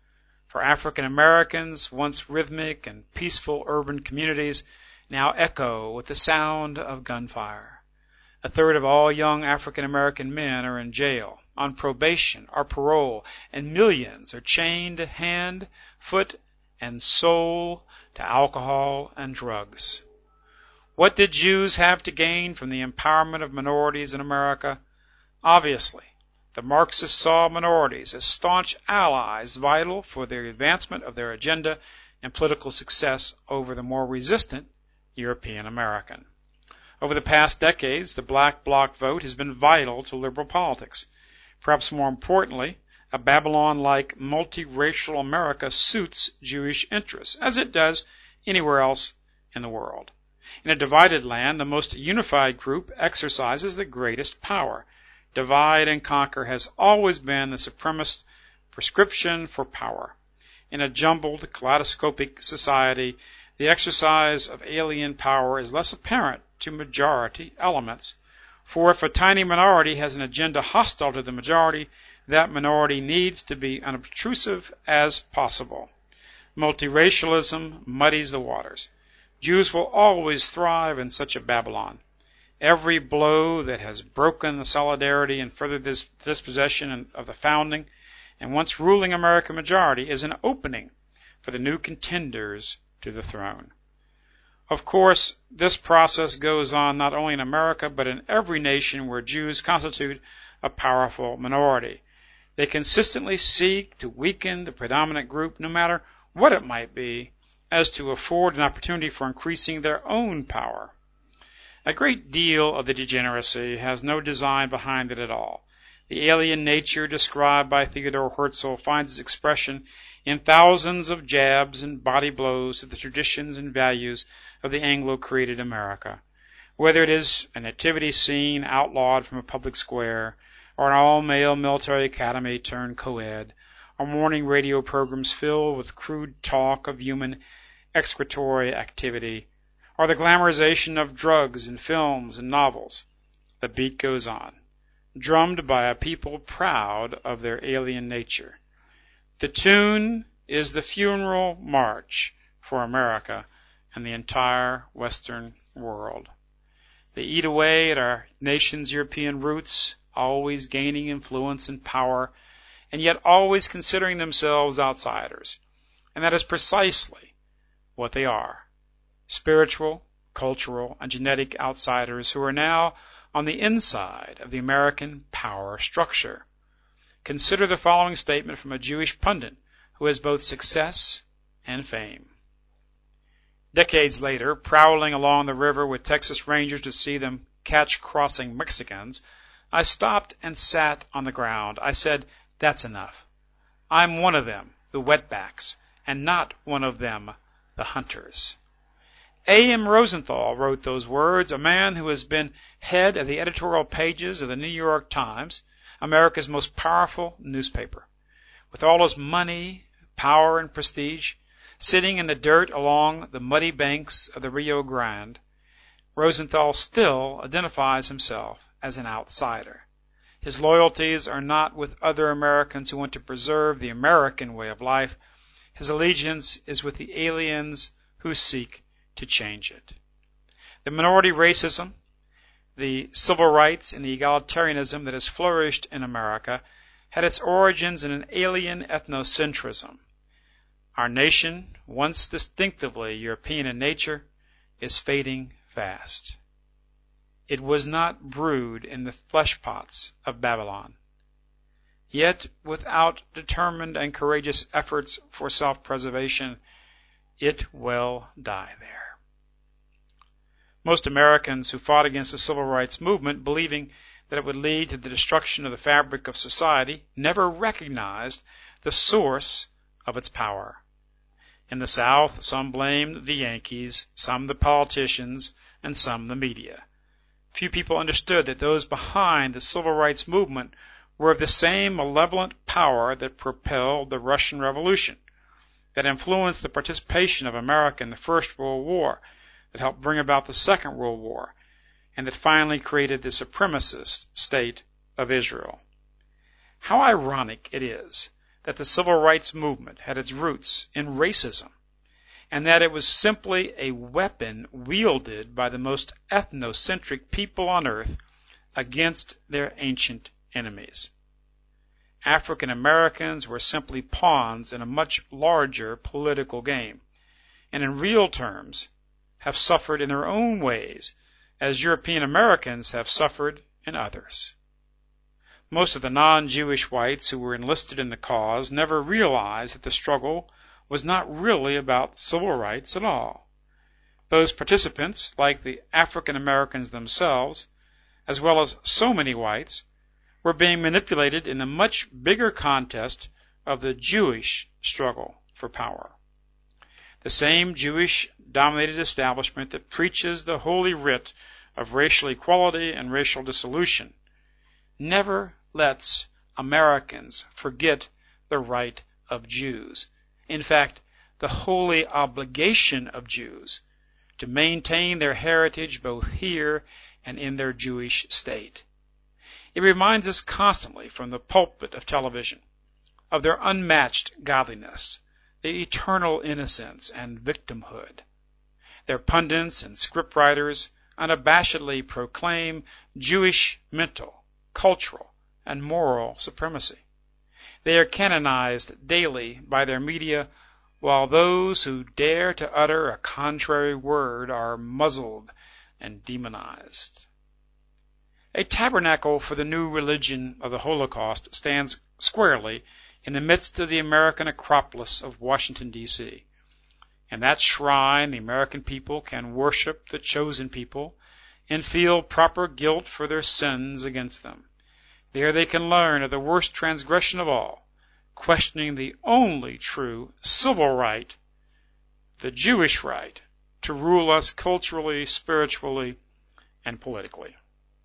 For African Americans, once rhythmic and peaceful urban communities now echo with the sound of gunfire. A third of all young African American men are in jail, on probation or parole, and millions are chained hand, foot, and soul to alcohol and drugs. What did Jews have to gain from the empowerment of minorities in America? Obviously, the Marxists saw minorities as staunch allies vital for the advancement of their agenda and political success over the more resistant European American. Over the past decades, the black bloc vote has been vital to liberal politics. Perhaps more importantly, a Babylon-like multiracial America suits Jewish interests, as it does anywhere else in the world. In a divided land, the most unified group exercises the greatest power. Divide and conquer has always been the supremacist prescription for power. In a jumbled, kaleidoscopic society, the exercise of alien power is less apparent to majority elements. For if a tiny minority has an agenda hostile to the majority, that minority needs to be unobtrusive as possible. Multiracialism muddies the waters. Jews will always thrive in such a Babylon. Every blow that has broken the solidarity and furthered this dispossession of the founding and once ruling American majority is an opening for the new contenders to the throne. Of course, this process goes on not only in America, but in every nation where Jews constitute a powerful minority. They consistently seek to weaken the predominant group, no matter what it might be, as to afford an opportunity for increasing their own power. A great deal of the degeneracy has no design behind it at all. The alien nature described by Theodor Herzl finds its expression in thousands of jabs and body blows to the traditions and values of the Anglo-created America. Whether it is a nativity scene outlawed from a public square, or an all-male military academy turned co-ed, or morning radio programs filled with crude talk of human excretory activity, or the glamorization of drugs in films and novels, the beat goes on, drummed by a people proud of their alien nature. The tune is the funeral march for America and the entire Western world. They eat away at our nation's European roots, always gaining influence and power, and yet always considering themselves outsiders. And that is precisely what they are. Spiritual, cultural, and genetic outsiders who are now on the inside of the American power structure. Consider the following statement from a Jewish pundit who has both success and fame. Decades later, prowling along the river with Texas Rangers to see them catch crossing Mexicans, I stopped and sat on the ground. I said, "That's enough. I'm one of them, the wetbacks, and not one of them, the hunters." A M Rosenthal wrote those words, a man who has been head of the editorial pages of the New York Times, America's most powerful newspaper. with all his money, power, and prestige, sitting in the dirt along the muddy banks of the Rio Grande, Rosenthal still identifies himself as an outsider. His loyalties are not with other Americans who want to preserve the American way of life. His allegiance is with the aliens who seek to change it. The minority racism, the civil rights, and the egalitarianism that has flourished in America had its origins in an alien ethnocentrism. Our nation, once distinctively European in nature, is fading fast. It was not brewed in the fleshpots of Babylon. Yet, without determined and courageous efforts for self-preservation, it will die there. Most Americans who fought against the civil rights movement, believing that it would lead to the destruction of the fabric of society, never recognized the source of its power. In the South, some blamed the Yankees, some the politicians, and some the media. Few people understood that those behind the civil rights movement were of the same malevolent power that propelled the Russian Revolution, that influenced the participation of America in the First World War, that helped bring about the Second World War, and that finally created the supremacist state of Israel. How ironic it is that the civil rights movement had its roots in racism, and that it was simply a weapon wielded by the most ethnocentric people on earth against their ancient enemies. African Americans were simply pawns in a much larger political game, and in real terms have suffered in their own ways, as European Americans have suffered in others. Most of the non-Jewish whites who were enlisted in the cause never realized that the struggle was not really about civil rights at all. Those participants, like the African Americans themselves, as well as so many whites, were being manipulated in the much bigger contest of the Jewish struggle for power. The same Jewish-dominated establishment that preaches the holy writ of racial equality and racial dissolution never lets Americans forget the right of Jews. In fact, the holy obligation of Jews to maintain their heritage both here and in their Jewish state. It reminds us constantly from the pulpit of television of their unmatched godliness, their eternal innocence and victimhood. Their pundits and scriptwriters unabashedly proclaim Jewish mental, cultural, and moral supremacy. They are canonized daily by their media, while those who dare to utter a contrary word are muzzled and demonized. A tabernacle for the new religion of the Holocaust stands squarely in the midst of the American Acropolis of Washington, D C In that shrine, the American people can worship the chosen people and feel proper guilt for their sins against them. There they can learn of the worst transgression of all, questioning the only true civil right, the Jewish right, to rule us culturally, spiritually, and politically.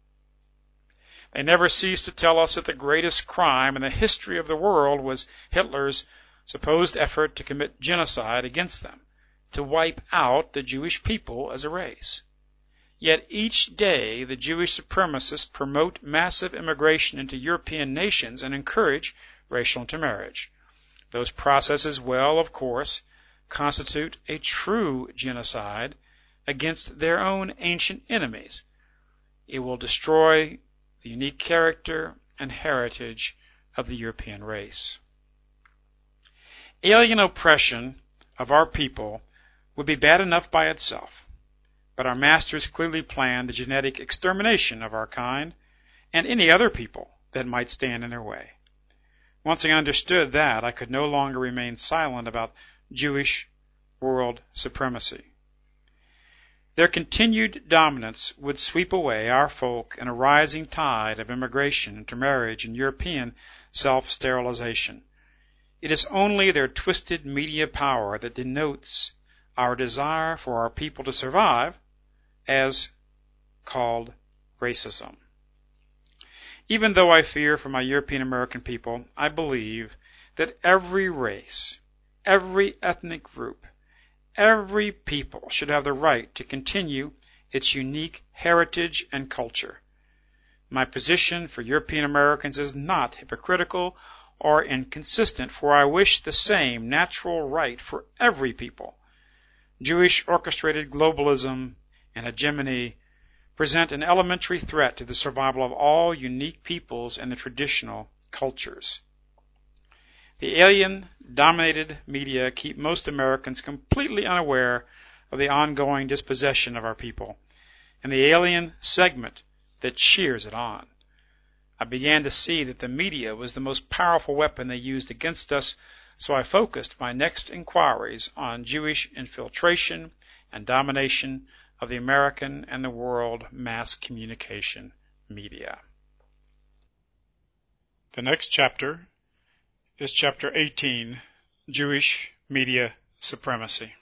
They never cease to tell us that the greatest crime in the history of the world was Hitler's supposed effort to commit genocide against them, to wipe out the Jewish people as a race. Yet each day the Jewish supremacists promote massive immigration into European nations and encourage racial intermarriage. Those processes will, of course, constitute a true genocide against their own ancient enemies. It will destroy the unique character and heritage of the European race. Alien oppression of our people would be bad enough by itself, but our masters clearly planned the genetic extermination of our kind and any other people that might stand in their way. Once I understood that, I could no longer remain silent about Jewish world supremacy. Their continued dominance would sweep away our folk in a rising tide of immigration, intermarriage, and European self-sterilization. It is only their twisted media power that denotes our desire for our people to survive as called racism. Even though I fear for my European American people, I believe that every race, every ethnic group, every people should have the right to continue its unique heritage and culture. My position for European Americans is not hypocritical or inconsistent, for I wish the same natural right for every people. Jewish orchestrated globalism and hegemony present an elementary threat to the survival of all unique peoples and the traditional cultures. The alien-dominated media keep most Americans completely unaware of the ongoing dispossession of our people, and the alien segment that cheers it on. I began to see that the media was the most powerful weapon they used against us, so I focused my next inquiries on Jewish infiltration and domination of the American and the world mass communication media. The next chapter is chapter eighteen, Jewish Media Supremacy.